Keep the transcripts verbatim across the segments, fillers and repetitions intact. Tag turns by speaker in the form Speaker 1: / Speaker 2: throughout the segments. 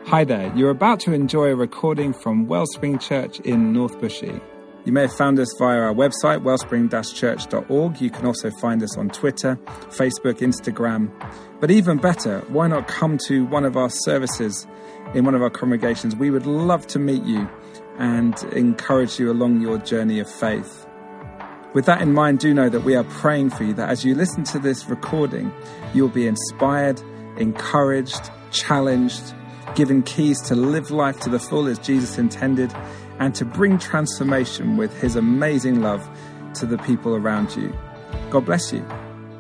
Speaker 1: Hi there, you're about to enjoy a recording from Wellspring Church in North Bushy. You may have found us via our website, wellspring dash church dot org. You can also find us on Twitter, Facebook, Instagram. But even better, why not come to one of our services in one of our congregations? We would love to meet you and encourage you along your journey of faith. With that in mind, do know that we are praying for you, that as you listen to this recording, you'll be inspired, encouraged, challenged, given keys to live life to the full as Jesus intended, and to bring transformation with his amazing love to the people around you. God bless you.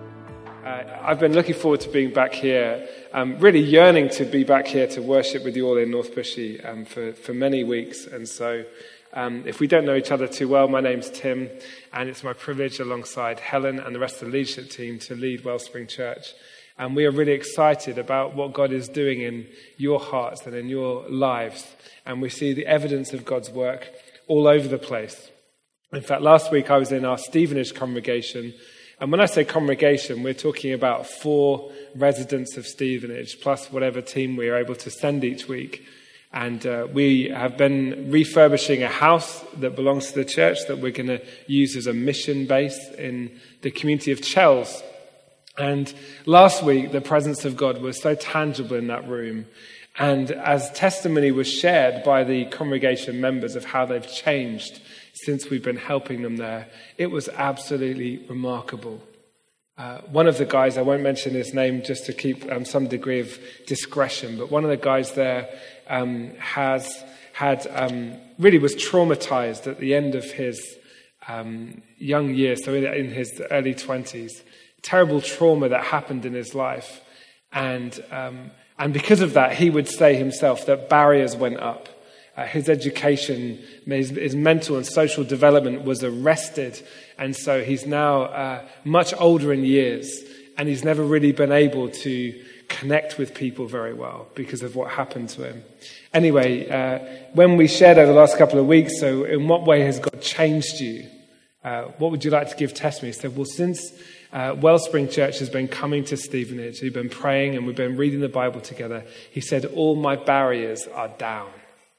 Speaker 2: Uh, I've been looking forward to being back here, um, really yearning to be back here to worship with you all in North Bushy um, for, for many weeks. And so um, if we don't know each other too well, my name's Tim, and it's my privilege alongside Helen and the rest of the leadership team to lead Wellspring Church. And we are really excited about what God is doing in your hearts and in your lives. And we see the evidence of God's work all over the place. In fact, last week I was in our Stevenage congregation. And when I say congregation, we're talking about four residents of Stevenage, plus whatever team we are able to send each week. And uh, we have been refurbishing a house that belongs to the church that we're going to use as a mission base in the community of Chels. And last week, the presence of God was so tangible in that room. And as testimony was shared by the congregation members of how they've changed since we've been helping them there, it was absolutely remarkable. Uh, one of the guys, I won't mention his name just to keep um, some degree of discretion, but one of the guys there um, has had um, really was traumatized at the end of his um, young years, so in, in his early twenties. Terrible trauma that happened in his life. And um, and because of that, he would say himself that barriers went up. Uh, his education, his, his mental and social development was arrested. And so he's now uh, much older in years. And he's never really been able to connect with people very well because of what happened to him. Anyway, uh, when we shared over the last couple of weeks, so in what way has God changed you? Uh, what would you like to give testimony? He said, well, since Uh, Wellspring Church has been coming to Stevenage. We've been praying and we've been reading the Bible together. He said, all my barriers are down.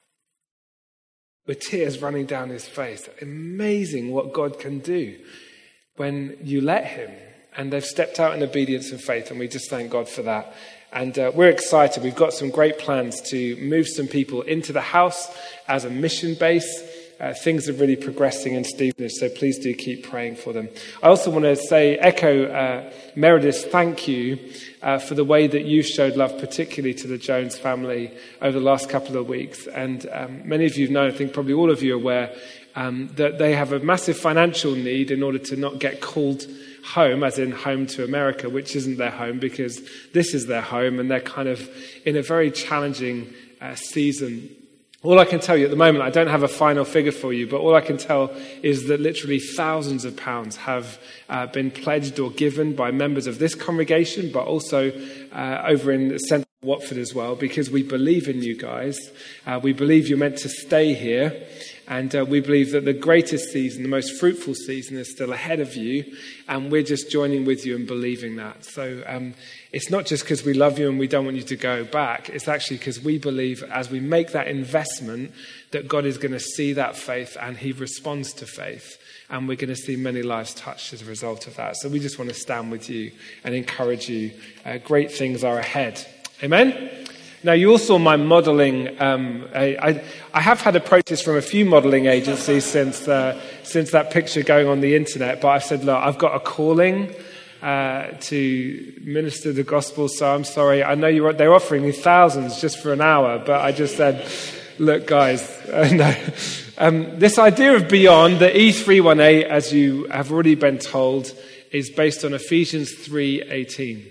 Speaker 2: With tears running down his face. Amazing what God can do when you let him. And they've stepped out in obedience and faith, and we just thank God for that. And uh, we're excited. We've got some great plans to move some people into the house as a mission base. Uh, things are really progressing in Stevenage, so please do keep praying for them. I also want to say, echo uh, Meredith's thank you uh, for the way that you showed love, particularly to the Jones family over the last couple of weeks. And um, many of you know, I think probably all of you are aware, um, that they have a massive financial need in order to not get called home, as in home to America, which isn't their home, because this is their home, and they're kind of in a very challenging uh, season. All I can tell you at the moment, I don't have a final figure for you, but all I can tell is that literally thousands of pounds have uh, been pledged or given by members of this congregation, but also uh, over in Central Watford as well, because we believe in you guys. Uh, we believe you're meant to stay here, and uh, we believe that the greatest season, the most fruitful season is still ahead of you, and we're just joining with you and believing that. So um, it's not just because we love you and we don't want you to go back. It's actually because we believe as we make that investment that God is going to see that faith and he responds to faith. And we're going to see many lives touched as a result of that. So we just want to stand with you and encourage you. Uh, great things are ahead. Amen? Now, you all saw my modelling. Um, I, I, I have had approaches from a few modelling agencies since uh, since that picture going on the internet. But I've said, look, I've got a calling uh, to minister the gospel. So I'm sorry. I know you're, they're offering me thousands just for an hour. But I just said, look, guys, uh, no. Um, this idea of beyond, the E three eighteen, as you have already been told, is based on Ephesians three eighteen.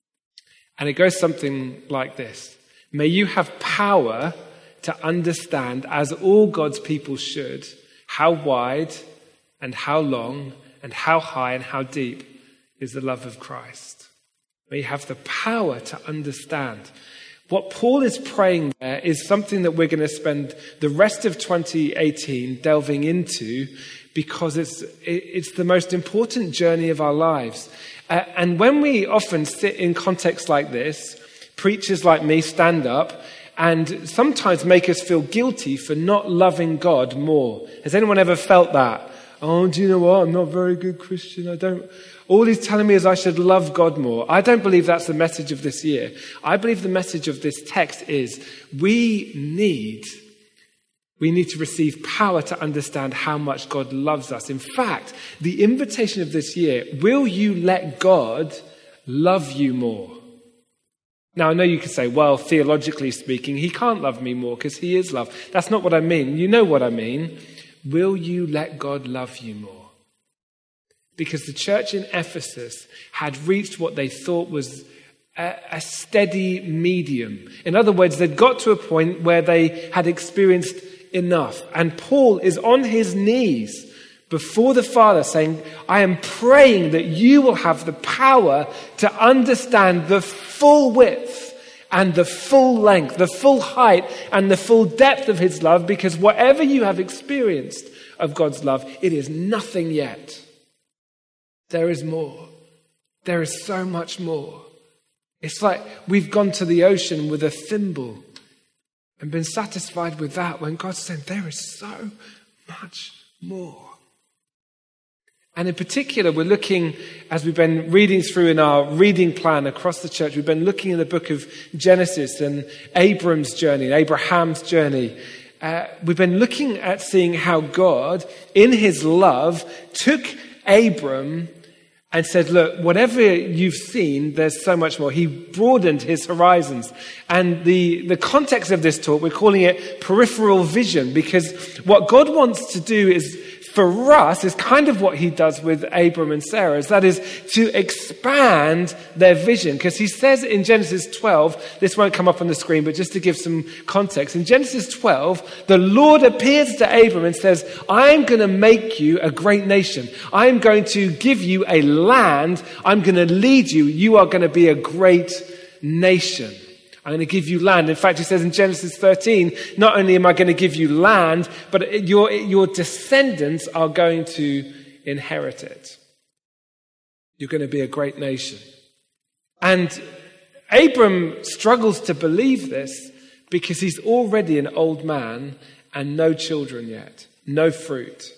Speaker 2: And it goes something like this. May you have power to understand, as all God's people should, how wide and how long and how high and how deep is the love of Christ. May you have the power to understand. What Paul is praying there is something that we're going to spend the rest of twenty eighteen delving into, because it's it's the most important journey of our lives. Uh, and when we often sit in contexts like this, preachers like me stand up and sometimes make us feel guilty for not loving God more. Has anyone ever felt that? Oh, do you know what? I'm not a very good Christian. I don't... All he's telling me is I should love God more. I don't believe that's the message of this year. I believe the message of this text is we need, we need to receive power to understand how much God loves us. In fact, the invitation of this year, will you let God love you more? Now, I know you could say, well, theologically speaking, he can't love me more because he is love. That's not what I mean. You know what I mean. Will you let God love you more? Because the church in Ephesus had reached what they thought was a, a steady medium. In other words, they'd got to a point where they had experienced enough. And Paul is on his knees before the Father saying, I am praying that you will have the power to understand the full width and the full length, the full height and the full depth of his love, because whatever you have experienced of God's love, it is nothing yet. There is more. There is so much more. It's like we've gone to the ocean with a thimble and been satisfied with that when God said there is so much more. And in particular, we're looking, as we've been reading through in our reading plan across the church, we've been looking in the book of Genesis and Abram's journey, Abraham's journey. Uh, we've been looking at seeing how God, in his love, took Abram and said, look, whatever you've seen, there's so much more. He broadened his horizons. And the, the context of this talk, we're calling it peripheral vision, because what God wants to do is, for us, is kind of what he does with Abram and Sarah. That is to expand their vision. Because he says in Genesis twelve, this won't come up on the screen, but just to give some context. In Genesis twelve, the Lord appears to Abram and says, I'm going to make you a great nation. I'm going to give you a land. I'm going to lead you. You are going to be a great nation. I'm going to give you land. In fact, he says in Genesis thirteen, not only am I going to give you land, but your, your descendants are going to inherit it. You're going to be a great nation. And Abram struggles to believe this because he's already an old man and no children yet, no fruit.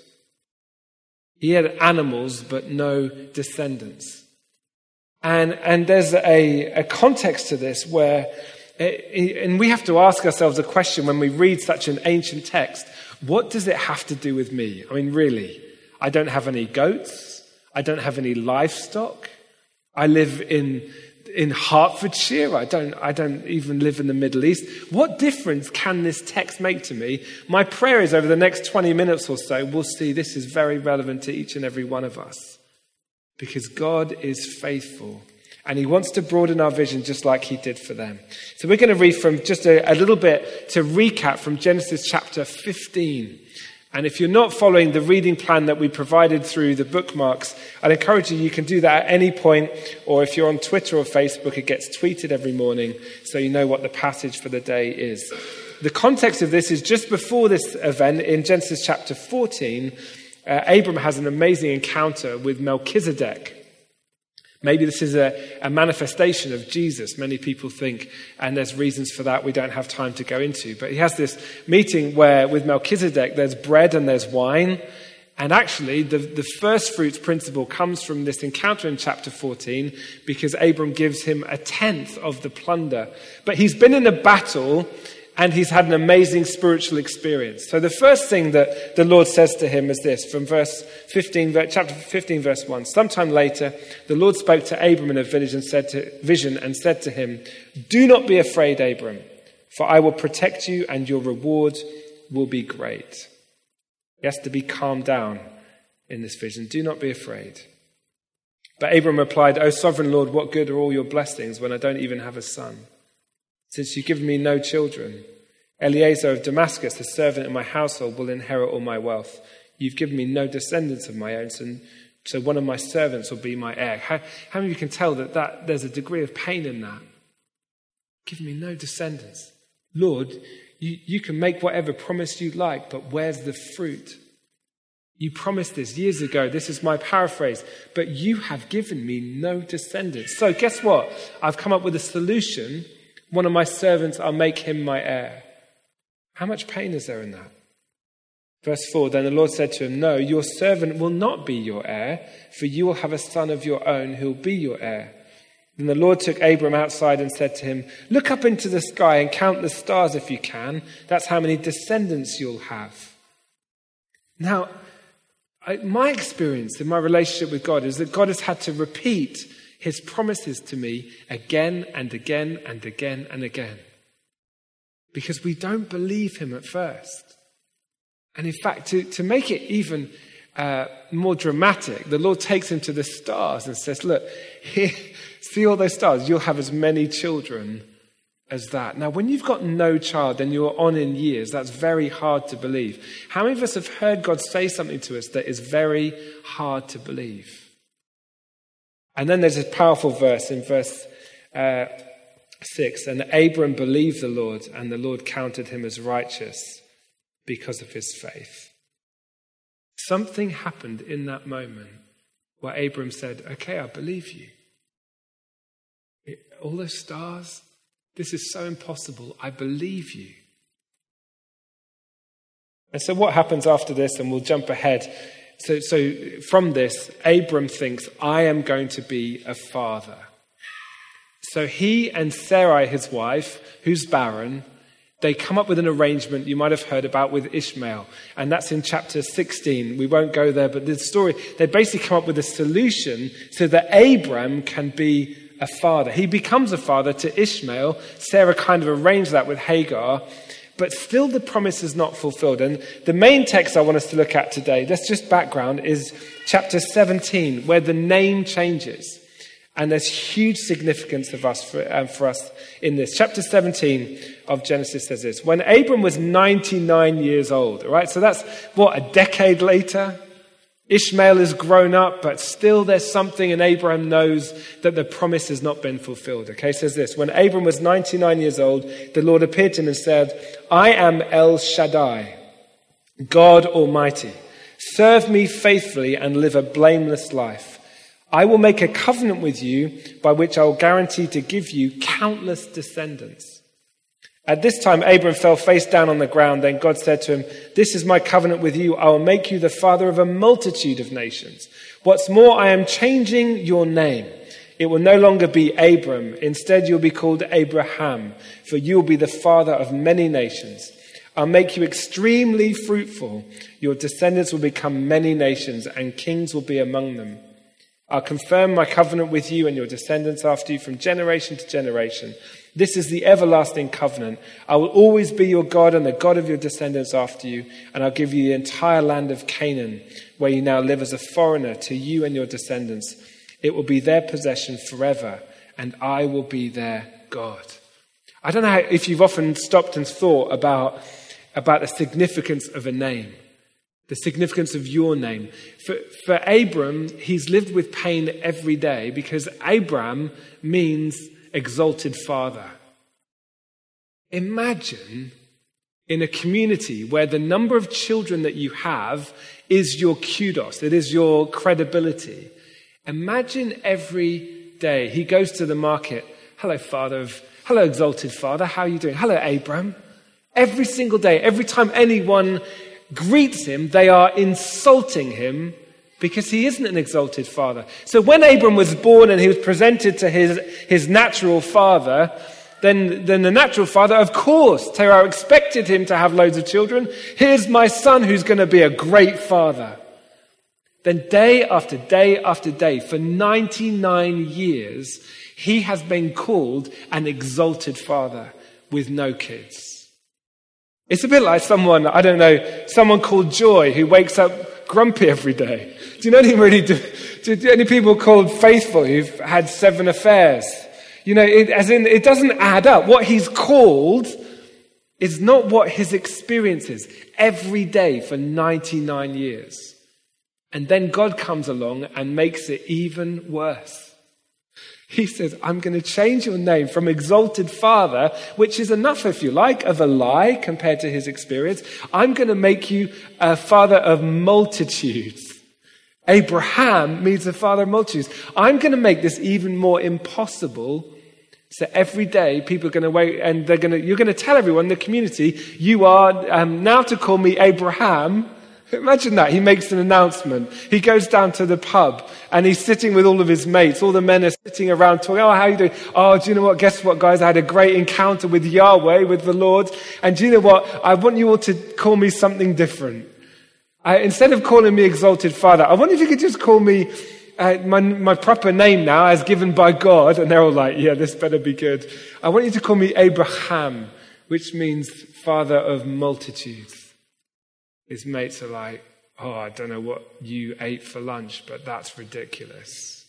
Speaker 2: He had animals, but no descendants. And, and there's a, a context to this where, and we have to ask ourselves a question when we read such an ancient text, what does it have to do with me? I mean, really, I don't have any goats. I don't have any livestock. I live in, in Hertfordshire. I don't, I don't even live in the Middle East. What difference can this text make to me? My prayer is over the next twenty minutes or so, we'll see this is very relevant to each and every one of us. Because God is faithful and he wants to broaden our vision just like he did for them. So we're going to read from just a, a little bit to recap from Genesis chapter fifteen. And if you're not following the reading plan that we provided through the bookmarks, I'd encourage you, you can do that at any point, or if you're on Twitter or Facebook, it gets tweeted every morning so you know what the passage for the day is. The context of this is just before this event in Genesis chapter fourteen. Uh, Abram has an amazing encounter with Melchizedek. Maybe this is a, a manifestation of Jesus, many people think, and there's reasons for that we don't have time to go into. But he has this meeting where with Melchizedek there's bread and there's wine. And actually the, the first fruits principle comes from this encounter in chapter fourteen because Abram gives him a tenth of the plunder. But he's been in a battle and he's had an amazing spiritual experience. So the first thing that the Lord says to him is this, from verse fifteen, chapter fifteen, verse one. Sometime later, the Lord spoke to Abram in a village and said to, vision and said to him, do not be afraid, Abram, for I will protect you and your reward will be great. He has to be calmed down in this vision. Do not be afraid. But Abram replied, O sovereign Lord, what good are all your blessings when I don't even have a son? Since you've given me no children, Eliezer of Damascus, the servant in my household, will inherit all my wealth. You've given me no descendants of my own, so one of my servants will be my heir. How, how many of you can tell that, that there's a degree of pain in that? Give me no descendants. Lord, you, you can make whatever promise you like, but where's the fruit? You promised this years ago. This is my paraphrase. But you have given me no descendants. So guess what? I've come up with a solution one of my servants, I'll make him my heir. How much pain is there in that? Verse four, then the Lord said to him, no, your servant will not be your heir, for you will have a son of your own who will be your heir. Then the Lord took Abram outside and said to him, look up into the sky and count the stars if you can. That's how many descendants you'll have. Now, I, my experience in my relationship with God is that God has had to repeat his promises to me again and again and again and again. Because we don't believe him at first. And in fact, to, to make it even uh, more dramatic, the Lord takes him to the stars and says, look, here, see all those stars? You'll have as many children as that. Now, when you've got no child and you're on in years, that's very hard to believe. How many of us have heard God say something to us that is very hard to believe? And then there's a powerful verse in verse uh, six. And Abram believed the Lord, and the Lord counted him as righteous because of his faith. Something happened in that moment where Abram said, okay, I believe you. It, all those stars, this is so impossible. I believe you. And so what happens after this, and we'll jump ahead. So, so from this, Abram thinks, I am going to be a father. So he and Sarai, his wife, who's barren, they come up with an arrangement you might have heard about with Ishmael. And that's in chapter sixteen. We won't go there, but the story, they basically come up with a solution so that Abram can be a father. He becomes a father to Ishmael. Sarah kind of arranged that with Hagar. But still the promise is not fulfilled. And the main text I want us to look at today, that's just background, is chapter seventeen, where the name changes. And there's huge significance of us for, um, for us in this. Chapter seventeen of Genesis says this. When Abram was ninety-nine years old, right? So that's, what, a decade later? Ishmael has grown up, but still there's something, and Abraham knows that the promise has not been fulfilled. Okay, it says this. When Abram was ninety-nine years old, the Lord appeared to him and said, I am El Shaddai, God Almighty. Serve me faithfully and live a blameless life. I will make a covenant with you by which I will guarantee to give you countless descendants. At this time, Abram fell face down on the ground. Then God said to him, this is my covenant with you. I will make you the father of a multitude of nations. What's more, I am changing your name. It will no longer be Abram. Instead, you'll be called Abraham, for you will be the father of many nations. I'll make you extremely fruitful. Your descendants will become many nations, and kings will be among them. I'll confirm my covenant with you and your descendants after you from generation to generation. This is the everlasting covenant. I will always be your God and the God of your descendants after you, and I'll give you the entire land of Canaan, where you now live as a foreigner, to you and your descendants. It will be their possession forever, and I will be their God. I don't know how, if you've often stopped and thought about, about the significance of a name. The significance of your name. For, for Abram, he's lived with pain every day because Abram means exalted father. Imagine in a community where the number of children that you have is your kudos, it is your credibility. Imagine every day he goes to the market. Hello, father of, hello, exalted father. How are you doing? Hello, Abram. Every single day, every time anyone greets him, they are insulting him because he isn't an exalted father. So when Abram was born and he was presented to his, his natural father, then, then the natural father, of course, Terah expected him to have loads of children. Here's my son who's going to be a great father. Then day after day after day, for ninety-nine years, he has been called an exalted father with no kids. It's a bit like someone, I don't know, someone called Joy who wakes up grumpy every day. Do you know any really do, do any people called Faithful who've had seven affairs? You know, it, as in, it doesn't add up. What he's called is not what his experience is every day for ninety-nine years. And then God comes along and makes it even worse. He says, I'm going to change your name from exalted father, which is enough, if you like, of a lie compared to his experience. I'm going to make you a father of multitudes. Abraham means the father of multitudes. I'm going to make this even more impossible So every day people are going to wait and they're going to, you're going to tell everyone in the community, you are um, now to call me Abraham. Imagine that. He makes an announcement. He goes down to the pub and he's sitting with all of his mates. All the men are sitting around talking, oh, how are you doing? Oh, do you know what? Guess what, guys? I had a great encounter with Yahweh, with the Lord. And do you know what? I want you all to call me something different. I, instead of calling me Exalted Father, I wonder if you could just call me uh, my, my proper name now as given by God. And they're all like, yeah, this better be good. I want you to call me Abraham, which means father of multitudes. His mates are like, oh, I don't know what you ate for lunch, but that's ridiculous.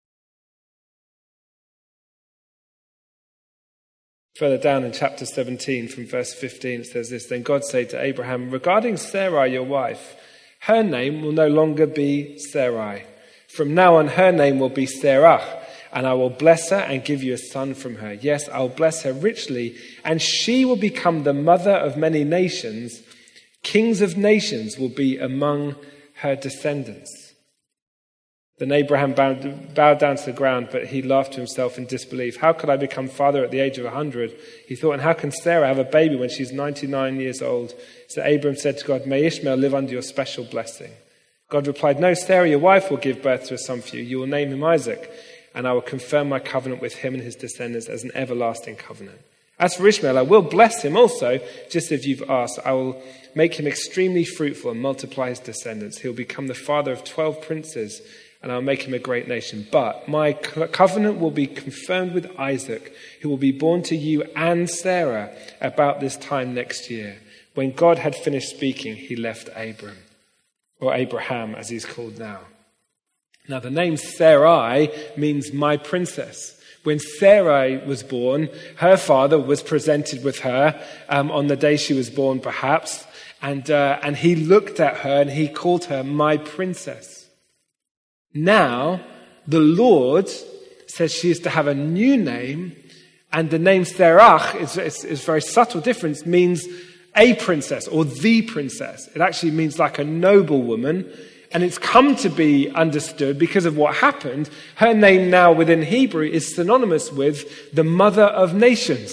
Speaker 2: Further down in chapter seventeen, from verse fifteen, it says this, then God said to Abraham, regarding Sarai, your wife, her name will no longer be Sarai. From now on, her name will be Sarah, and I will bless her and give you a son from her. Yes, I will bless her richly, and she will become the mother of many nations. Kings of nations will be among her descendants. Then Abraham bowed, bowed down to the ground, but he laughed to himself in disbelief. How could I become father at the age of a hundred? He thought, and how can Sarah have a baby when she's ninety-nine years old? So Abraham said to God, may Ishmael live under your special blessing. God replied, no, Sarah, your wife, will give birth to a son for you. You will name him Isaac, and I will confirm my covenant with him and his descendants as an everlasting covenant. As for Ishmael, I will bless him also, just as you've asked. I will make him extremely fruitful and multiply his descendants. He'll become the father of twelve princes, and I'll make him a great nation. But my covenant will be confirmed with Isaac, who will be born to you and Sarah about this time next year. When God had finished speaking, he left Abram, or Abraham as he's called now. Now the name Sarai means my princess. When Sarai was born, her father was presented with her um, on the day she was born, perhaps, and uh, and he looked at her and he called her my princess. Now, the Lord says she is to have a new name, and the name Sarah is, is, is a very subtle difference, means a princess or the princess. It actually means like a noble woman. And it's come to be understood because of what happened. Her name now within Hebrew is synonymous with the mother of nations.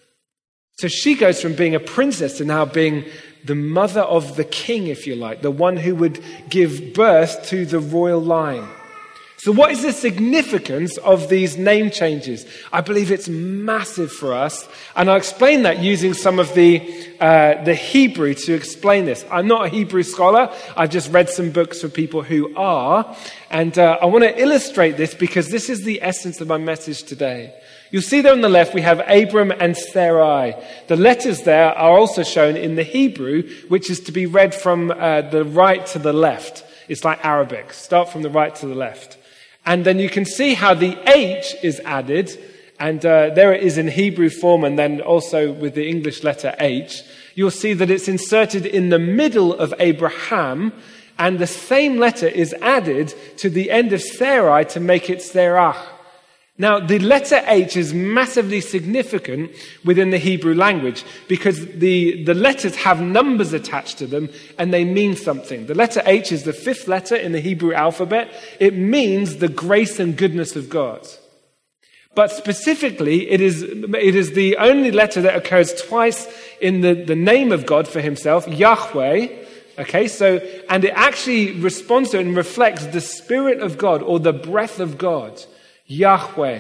Speaker 2: So she goes from being a princess to now being the mother of the king, if you like, the one who would give birth to the royal line. So what is the significance of these name changes? I believe it's massive for us. And I'll explain that using some of the uh, the Hebrew to explain this. I'm not a Hebrew scholar. I've just read some books for people who are. And uh, I want to illustrate this because this is the essence of my message today. You'll see there on the left we have Abram and Sarai. The letters there are also shown in the Hebrew, which is to be read from uh, the right to the left. It's like Arabic. Start from the right to the left. And then you can see how the H is added, and uh, there it is in Hebrew form, and then also with the English letter H. You'll see that it's inserted in the middle of Abraham, and the same letter is added to the end of Sarai to make it Sarah. Now, the letter H is massively significant within the Hebrew language because the, the letters have numbers attached to them and they mean something. The letter H is the fifth letter in the Hebrew alphabet. It means the grace and goodness of God. But specifically, it is, it is the only letter that occurs twice in the, the name of God for himself, Yahweh. Okay, so, and it actually responds to and reflects the Spirit of God or the breath of God. Yahweh.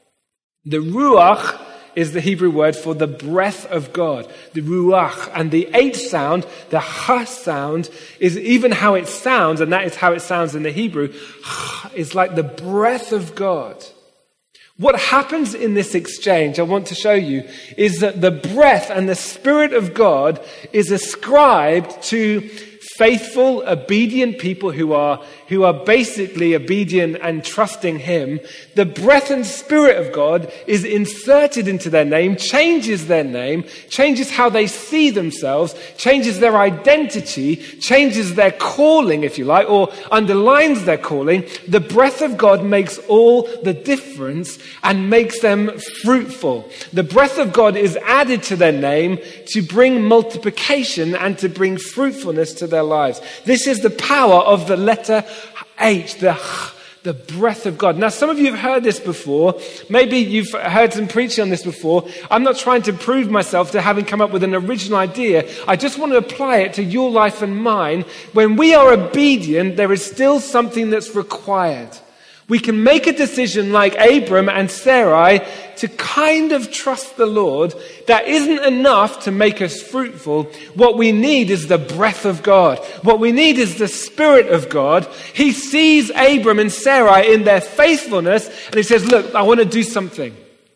Speaker 2: The Ruach is the Hebrew word for the breath of God. The Ruach. And the H sound, the Ha sound, is even how it sounds, and that is how it sounds in the Hebrew. It's like the breath of God. What happens in this exchange, I want to show you, is that the breath and the Spirit of God is ascribed to faithful, obedient people who are, who are basically obedient and trusting him. The breath and Spirit of God is inserted into their name, changes their name, changes how they see themselves, changes their identity, changes their calling, if you like, or underlines their calling. The breath of God makes all the difference and makes them fruitful. The breath of God is added to their name to bring multiplication and to bring fruitfulness to their lives. This is the power of the letter H, the the breath of God. Now, some of you have heard this before. Maybe you've heard some preaching on this before. I'm not trying to prove myself to having come up with an original idea. I just want to apply it to your life and mine. When we are obedient, there is still something that's required. We can make a decision like Abram and Sarai to kind of trust the Lord. That isn't enough to make us fruitful. What we need is the breath of God. What we need is the Spirit of God. He sees Abram and Sarai in their faithfulness and he says, look, I want to do something.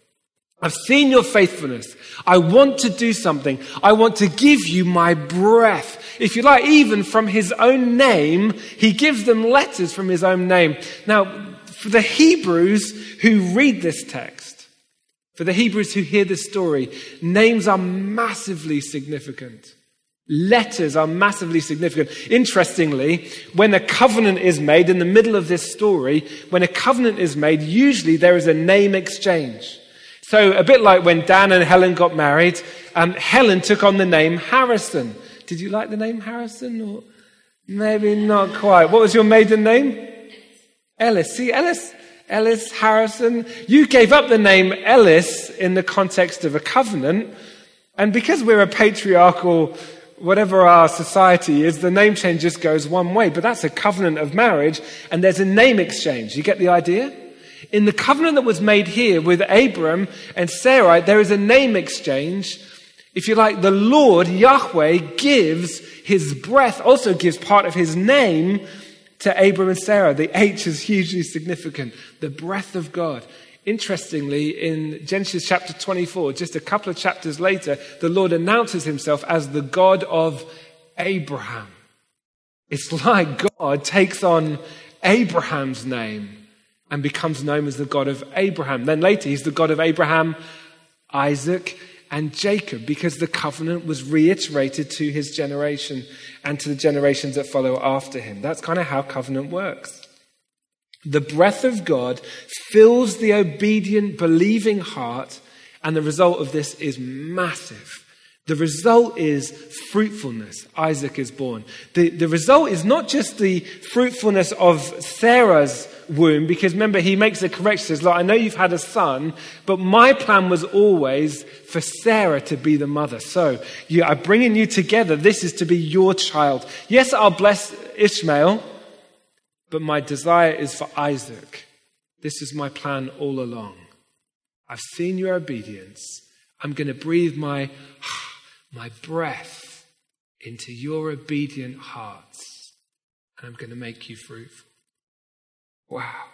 Speaker 2: I've seen your faithfulness. I want to do something. I want to give you my breath. If you like, even from his own name, he gives them letters from his own name. Now, for the Hebrews who read this text, for the Hebrews who hear this story, names are massively significant. Letters are massively significant. Interestingly, when a covenant is made in the middle of this story, when a covenant is made, usually there is a name exchange. So a bit like when Dan and Helen got married, um, Helen took on the name Harrison. Did you like the name Harrison? Or maybe not quite. What was your maiden name? Ellis. See, Ellis, Ellis Harrison. You gave up the name Ellis in the context of a covenant. And because we're a patriarchal, whatever our society is, the name change just goes one way. But that's a covenant of marriage. And there's a name exchange. You get the idea? In the covenant that was made here with Abram and Sarai, there is a name exchange. If you like, the Lord, Yahweh, gives his breath, also gives part of his name to Abram and Sarah. The H is hugely significant. The breath of God. Interestingly, in Genesis chapter twenty-four, just a couple of chapters later, the Lord announces himself as the God of Abraham. It's like God takes on Abraham's name and becomes known as the God of Abraham. Then later, he's the God of Abraham, Isaac, and Jacob, because the covenant was reiterated to his generation and to the generations that follow after him. That's kind of how covenant works. The breath of God fills the obedient, believing heart, and the result of this is massive. The result is fruitfulness. Isaac is born. The, the result is not just the fruitfulness of Sarah's womb, because remember, he makes a correction. He says, look, I know you've had a son, but my plan was always for Sarah to be the mother. So you, I'm bringing you together. This is to be your child. Yes, I'll bless Ishmael, but my desire is for Isaac. This is my plan all along. I've seen your obedience. I'm going to breathe my, my breath into your obedient hearts, and I'm going to make you fruitful. Wow.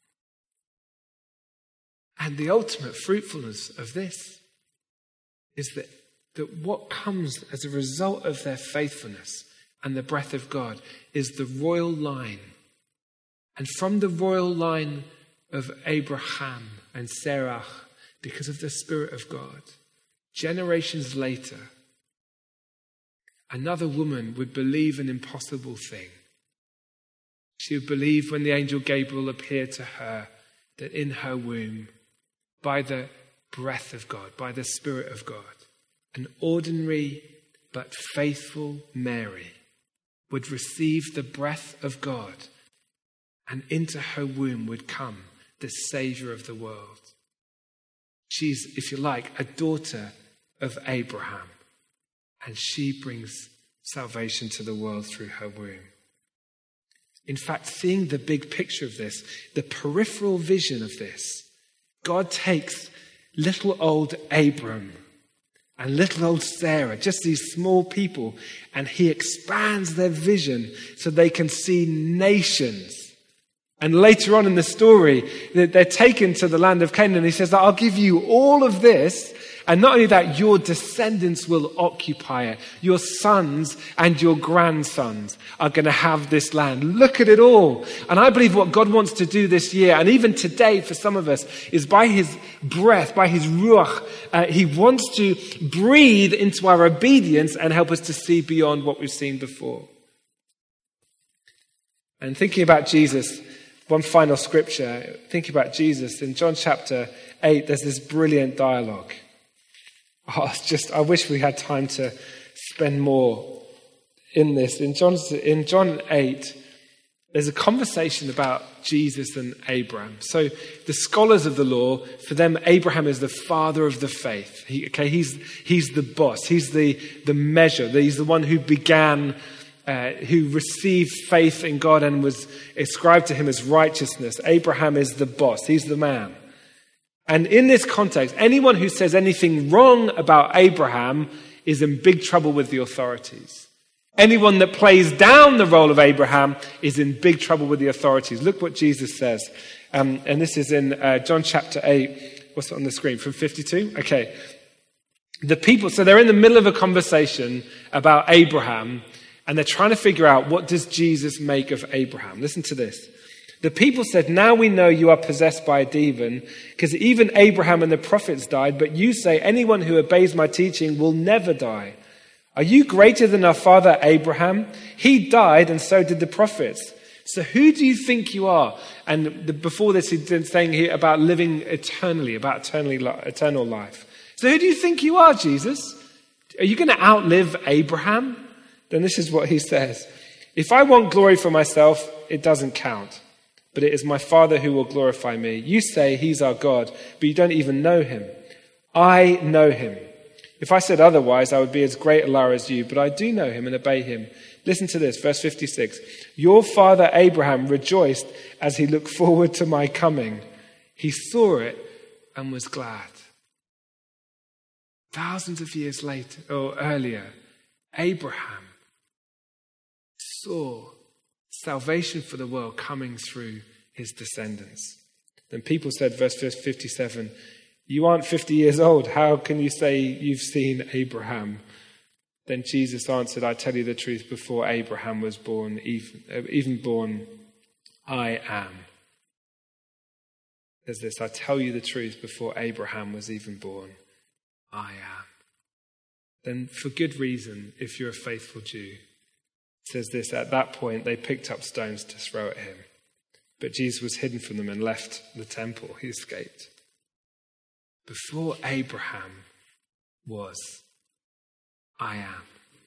Speaker 2: And the ultimate fruitfulness of this is that, that what comes as a result of their faithfulness and the breath of God is the royal line. And from the royal line of Abraham and Sarah, because of the Spirit of God, generations later, another woman would believe an impossible thing. She would believe when the angel Gabriel appeared to her that in her womb, by the breath of God, by the Spirit of God, an ordinary but faithful Mary would receive the breath of God, and into her womb would come the Savior of the world. She's, if you like, a daughter of Abraham, and she brings salvation to the world through her womb. In fact, seeing the big picture of this, the peripheral vision of this, God takes little old Abram and little old Sarah, just these small people, and he expands their vision so they can see nations. And later on in the story, they're taken to the land of Canaan, and he says, I'll give you all of this. And not only that, your descendants will occupy it. Your sons and your grandsons are going to have this land. Look at it all. And I believe what God wants to do this year, and even today for some of us, is by his breath, by his ruach, uh, he wants to breathe into our obedience and help us to see beyond what we've seen before. And thinking about Jesus, one final scripture, thinking about Jesus, in John chapter eight, there's this brilliant dialogue. Oh, it's just, I wish we had time to spend more in this. In John, in John eight, there's a conversation about Jesus and Abraham. So the scholars of the law, for them, Abraham is the father of the faith. He, okay, he's he's the boss. He's the the measure. He's the one who began, uh, who received faith in God and was ascribed to him as righteousness. Abraham is the boss. He's the man. And in this context, anyone who says anything wrong about Abraham is in big trouble with the authorities. Anyone that plays down the role of Abraham is in big trouble with the authorities. Look what Jesus says. Um, and this is in uh, John chapter eight. What's on the screen? From fifty-two? Okay. The people, so they're in the middle of a conversation about Abraham, and they're trying to figure out, what does Jesus make of Abraham? Listen to this. The people said, now we know you are possessed by a demon, because even Abraham and the prophets died, but you say anyone who obeys my teaching will never die. Are you greater than our father Abraham? He died, and so did the prophets. So who do you think you are? And the, before this, he'd been saying here about living eternally, about eternally, eternal life. So who do you think you are, Jesus? Are you going to outlive Abraham? Then this is what he says. If I want glory for myself, it doesn't count. But it is my Father who will glorify me. You say he's our God, but you don't even know him. I know him. If I said otherwise, I would be as great a liar as you, but I do know him and obey him. Listen to this, verse fifty-six. Your father Abraham rejoiced as he looked forward to my coming. He saw it and was glad. Thousands of years later, or earlier, Abraham saw salvation for the world coming through his descendants. Then people said, verse fifty-seven, you aren't fifty years old. How can you say you've seen Abraham? Then Jesus answered, I tell you the truth, before Abraham was born, even, even born, I am. There's this, I tell you the truth, before Abraham was even born, I am. Then for good reason, if you're a faithful Jew, it says this, at that point they picked up stones to throw at him. But Jesus was hidden from them and left the temple. He escaped. Before Abraham was, I am.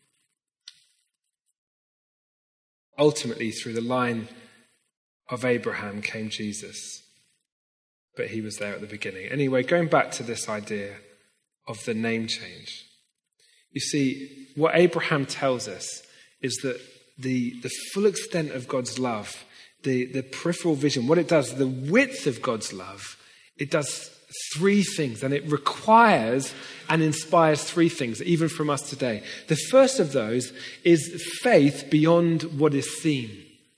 Speaker 2: Ultimately, through the line of Abraham came Jesus. But he was there at the beginning. Anyway, going back to this idea of the name change. You see, what Abraham tells us is that the, the full extent of God's love, the, the peripheral vision, what it does, the width of God's love, it does three things, and it requires and inspires three things, even from us today. The first of those is faith beyond what is seen.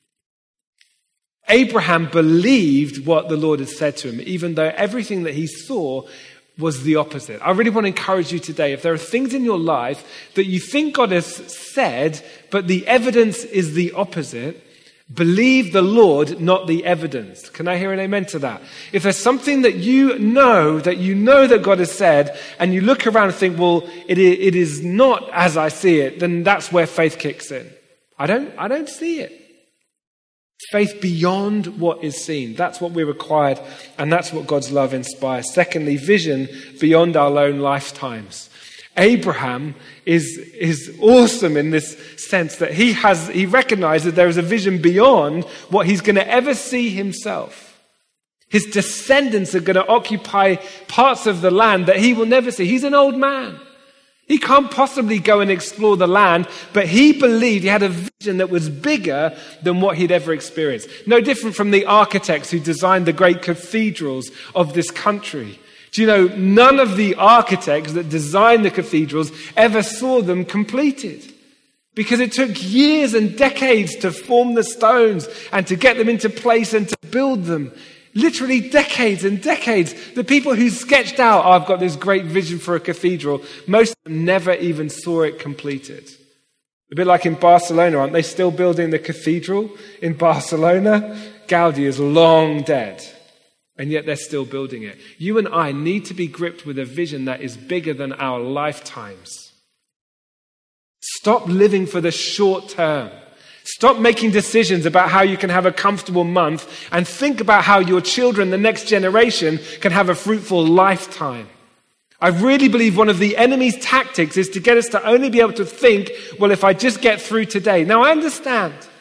Speaker 2: Abraham believed what the Lord had said to him, even though everything that he saw was the opposite. I really want to encourage you today, if there are things in your life that you think God has said, but the evidence is the opposite, believe the Lord, not the evidence. Can I hear an amen to that? If there's something that you know, that you know that God has said, and you look around and think, well, it, it is not as I see it, then that's where faith kicks in. I don't, I don't see it. Faith beyond what is seen. That's what we're required, and that's what God's love inspires. Secondly, vision beyond our own lifetimes. Abraham is, is awesome in this sense that he has, he recognizes that there is a vision beyond what he's going to ever see himself. His descendants are going to occupy parts of the land that he will never see. He's an old man. He can't possibly go and explore the land, but he believed he had a vision that was bigger than what he'd ever experienced. No different from the architects who designed the great cathedrals of this country. Do you know, none of the architects that designed the cathedrals ever saw them completed. Because it took years and decades to form the stones and to get them into place and to build them. Literally decades and decades. The people who sketched out, oh, I've got this great vision for a cathedral, most of them never even saw it completed. A bit like in Barcelona, aren't they still building the cathedral in Barcelona? Gaudi is long dead, and yet they're still building it. You and I need to be gripped with a vision that is bigger than our lifetimes. Stop living for the short term. Stop making decisions about how you can have a comfortable month and think about how your children, the next generation, can have a fruitful lifetime. I really believe one of the enemy's tactics is to get us to only be able to think, well, if I just get through today. Now, I understand.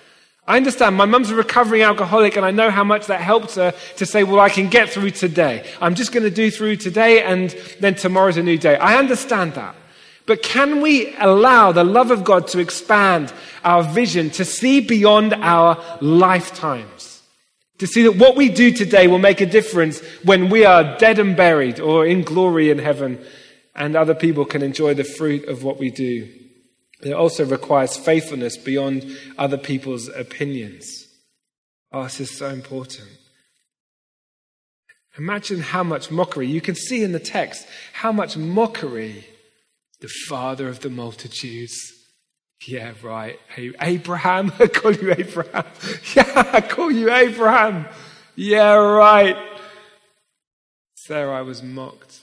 Speaker 2: I understand my mum's a recovering alcoholic and I know how much that helped her to say, well, I can get through today. I'm just going to do through today and then tomorrow's a new day. I understand that. But can we allow the love of God to expand our vision, to see beyond our lifetimes? To see that what we do today will make a difference when we are dead and buried or in glory in heaven and other people can enjoy the fruit of what we do. It also requires faithfulness beyond other people's opinions. Oh, this is so important. Imagine how much mockery. You can see in the text how much mockery the father of the multitudes. Yeah, right. Abraham. I call you Abraham. Yeah, I call you Abraham. Yeah, right. Sarai was mocked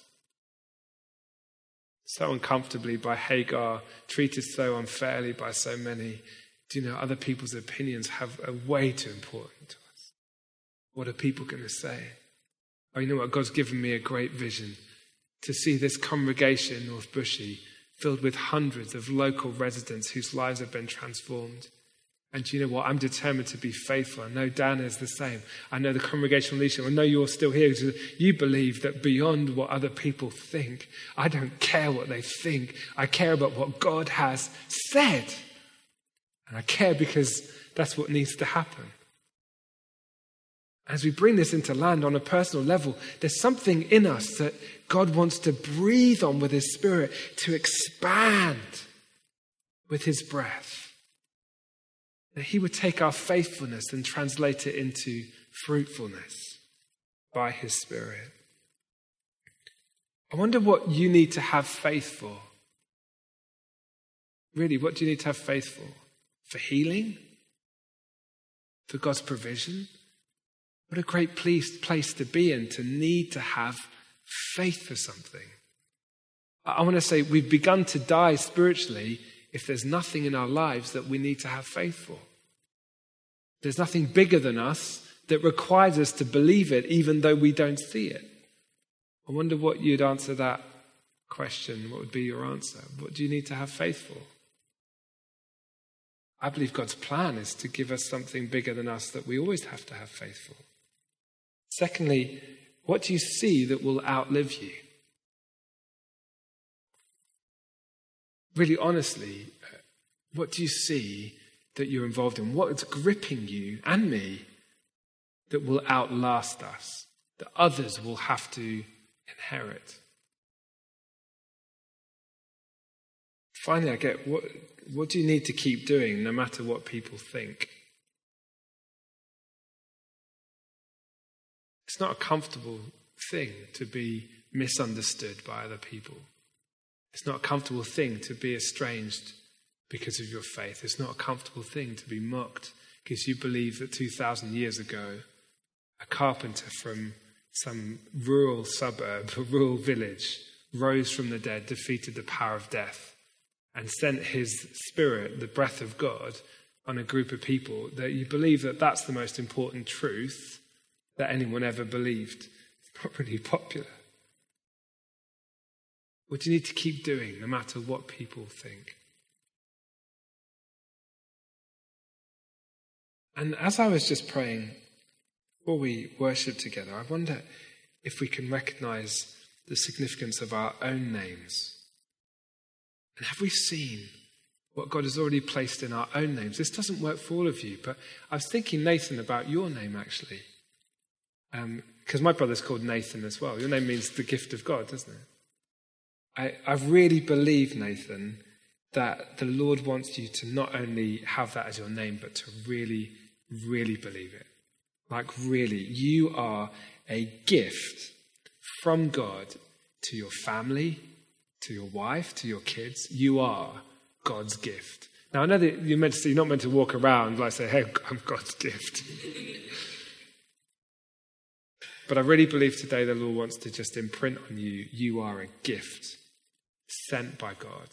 Speaker 2: so uncomfortably by Hagar, treated so unfairly by so many. Do you know, other people's opinions have a way too important to us. What are people going to say? Oh, you know what? God's given me a great vision to see this congregation in North Bushy filled with hundreds of local residents whose lives have been transformed. And do you know what? I'm determined to be faithful. I know Dan is the same. I know the congregational leadership. I know you're still here. You believe that beyond what other people think, I don't care what they think. I care about what God has said. And I care because that's what needs to happen. As we bring this into land on a personal level, there's something in us that God wants to breathe on with his Spirit to expand with his breath. That he would take our faithfulness and translate it into fruitfulness by his Spirit. I wonder what you need to have faith for. Really, what do you need to have faith for? For healing? For God's provision? What a great place, place to be in, to need to have faith for something. I want to say we've begun to die spiritually if there's nothing in our lives that we need to have faith for. There's nothing bigger than us that requires us to believe it even though we don't see it. I wonder what you'd answer that question. What would be your answer? What do you need to have faith for? I believe God's plan is to give us something bigger than us that we always have to have faith for. Secondly, what do you see that will outlive you? Really honestly, what do you see that you're involved in? What is gripping you and me that will outlast us, that others will have to inherit? Finally, I get, what, what do you need to keep doing no matter what people think? It's not a comfortable thing to be misunderstood by other people. It's not a comfortable thing to be estranged because of your faith. It's not a comfortable thing to be mocked because you believe that two thousand years ago, a carpenter from some rural suburb, a rural village, rose from the dead, defeated the power of death, and sent his spirit, the breath of God, on a group of people, that you believe that that's the most important truth that anyone ever believed. It's not really popular. What do you need to keep doing no matter what people think? And as I was just praying, before we worship together, I wonder if we can recognize the significance of our own names. And have we seen what God has already placed in our own names? This doesn't work for all of you, but I was thinking, Nathan, about your name actually. Because um, my brother's called Nathan as well. Your name means the gift of God, doesn't it? I, I really believe, Nathan, that the Lord wants you to not only have that as your name, but to really, really believe it. Like really, you are a gift from God to your family, to your wife, to your kids. You are God's gift. Now, I know that you're, meant to, you're not meant to walk around like say, hey, I'm God's gift. But I really believe today the Lord wants to just imprint on you, you are a gift sent by God.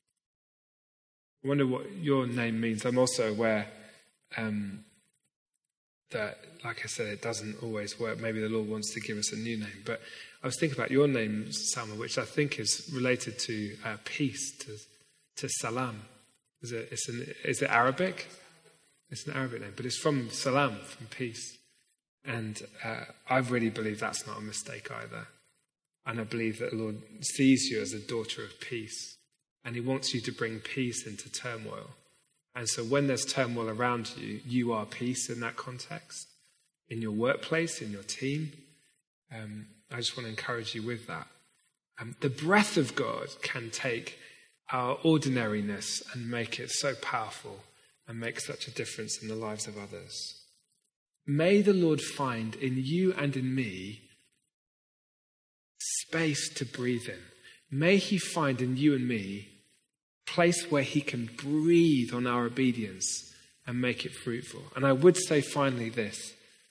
Speaker 2: I wonder what your name means. I'm also aware um, that, like I said, it doesn't always work. Maybe the Lord wants to give us a new name. But I was thinking about your name, Salma, which I think is related to uh, peace, to, to salam. Is it, it's an, is it Arabic? It's an Arabic name, but it's from salam, from peace. And uh, I really believe that's not a mistake either. And I believe that the Lord sees you as a daughter of peace. And he wants you to bring peace into turmoil. And so when there's turmoil around you, you are peace in that context. In your workplace, in your team. Um, I just want to encourage you with that. Um, the breath of God can take our ordinariness and make it so powerful and make such a difference in the lives of others. May the Lord find in you and in me space to breathe in. May he find in you and me a place where he can breathe on our obedience and make it fruitful. And I would say finally this.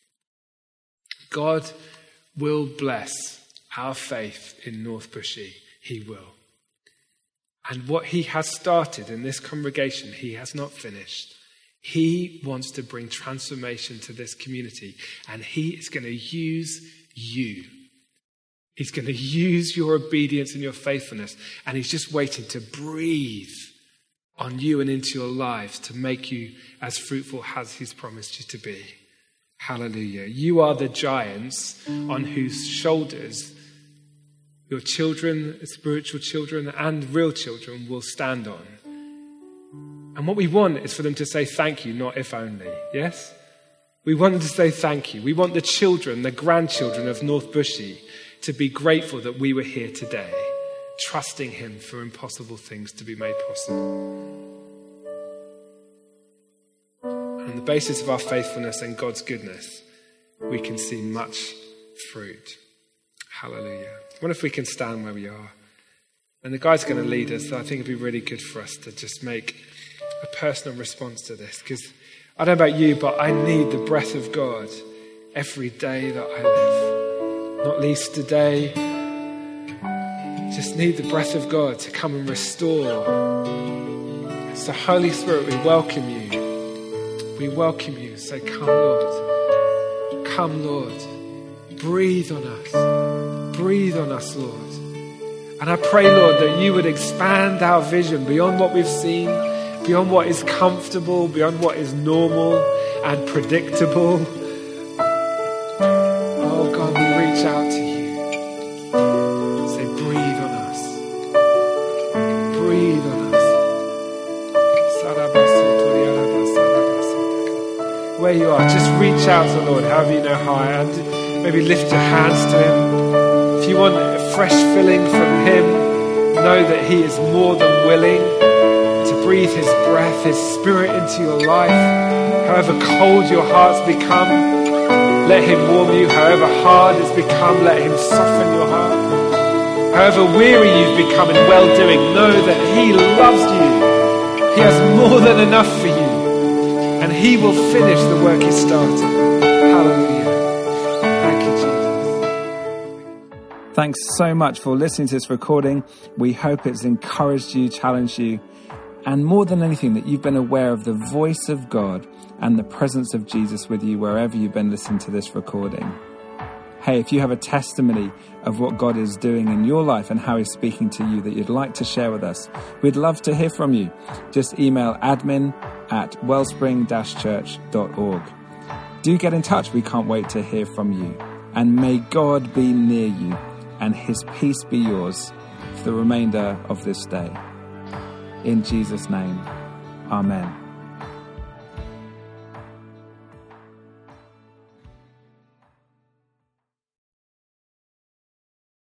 Speaker 2: God will bless our faith in North Bushy. He will. And what he has started in this congregation, he has not finished. He wants to bring transformation to this community, and he is going to use you. He's going to use your obedience and your faithfulness, and he's just waiting to breathe on you and into your lives to make you as fruitful as he's promised you to be. Hallelujah. You are the giants on whose shoulders your children, spiritual children, and real children will stand on. And what we want is for them to say thank you, not if only. Yes? We want them to say thank you. We want the children, the grandchildren of North Bushy to be grateful that we were here today, trusting him for impossible things to be made possible. And on the basis of our faithfulness and God's goodness, we can see much fruit. Hallelujah. I wonder if we can stand where we are. And the guy's going to lead us, so I think it'd be really good for us to just make a personal response to this. Because I don't know about you, but I need the breath of God every day that I live. Not least today. Just need the breath of God to come and restore. So Holy Spirit, we welcome you. We welcome you. So come, Lord. Come, Lord. Breathe on us. Breathe on us, Lord. And I pray, Lord, that you would expand our vision beyond what we've seen, beyond what is comfortable, beyond what is normal and predictable. Oh God, we reach out to you. Say, breathe on us. Breathe on us. Where you are, just reach out to the Lord, however you know how. And maybe lift your hands to him. If you want a fresh filling from him, know that he is more than willing to breathe his breath, his spirit into your life. However cold your heart's become, let him warm you. However hard it's become, let him soften your heart. However weary you've become in well-doing, know that he loves you. He has more than enough for you. And he will finish the work he started. Hallelujah. Thank you, Jesus.
Speaker 1: Thanks so much for listening to this recording. We hope it's encouraged you, challenged you, and more than anything, that you've been aware of the voice of God and the presence of Jesus with you wherever you've been listening to this recording. Hey, if you have a testimony of what God is doing in your life and how he's speaking to you that you'd like to share with us, we'd love to hear from you. Just email admin at wellspring dash church dot org. Do get in touch. We can't wait to hear from you. And may God be near you and his peace be yours for the remainder of this day. In Jesus' name, amen.